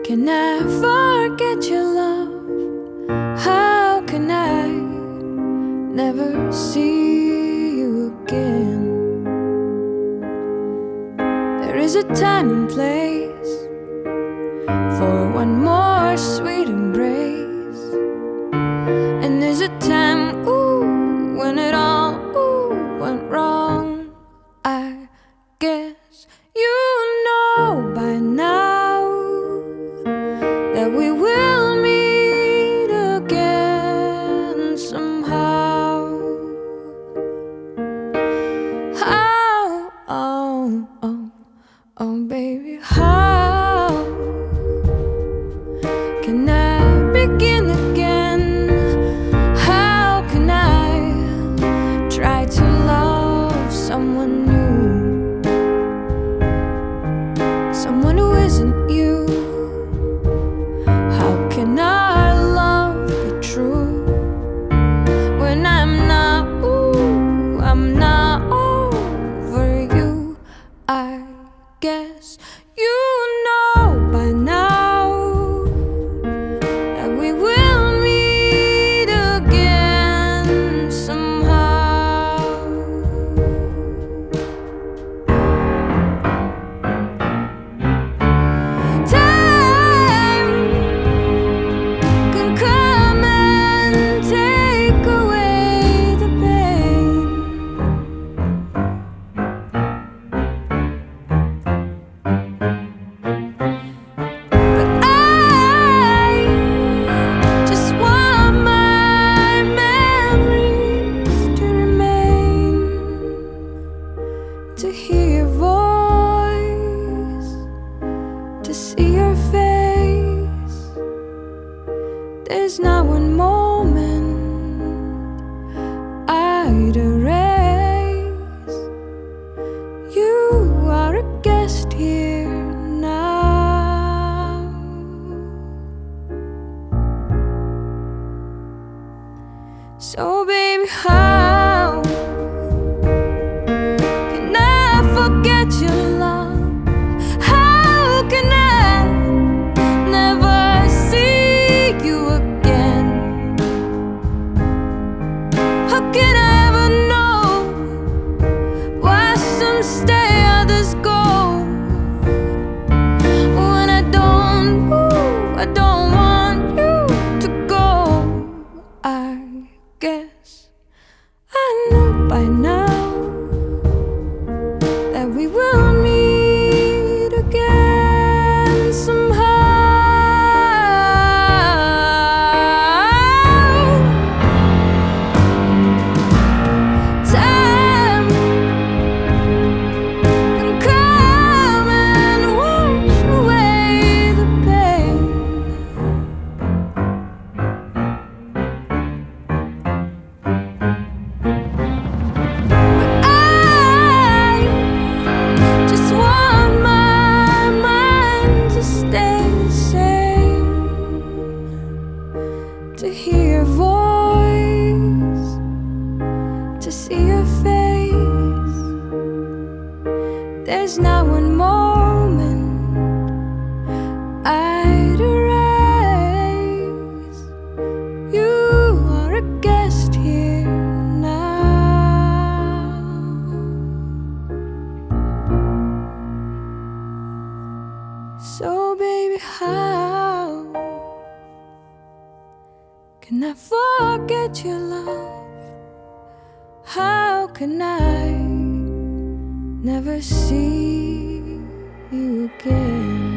Can I forget your love? How can I never see you again? There is a time and place for one more sweet embrace, and there's a time, ooh, when it all, ooh, went wrong. I guess you know by now that we will meet again somehow. How, oh, oh, oh baby, how can I begin again? How can I try to love someone new, someone who isn't you? How can our love be true when I'm not, ooh, I'm not over you? I guess you know by now that we will meet again somehow. Time can come and take away the pain, but I just want my memories to remain, to hear your voice, to see your face. There's not one moment I'd erase. You are a guest here now. So baby, how can I forget your love? How can I never see you again? How can I ever know why some stay, others go? When I don't, ooh, I don't want you to go. I guess I know by now that we will meet again somehow. Time can come and wash away the pain, but I just want my mind to stay the same, to hear your voice, to see your face. There's not one moment I'd erase. You are a guest here now. So baby, how can I forget your love? How can I never see you again?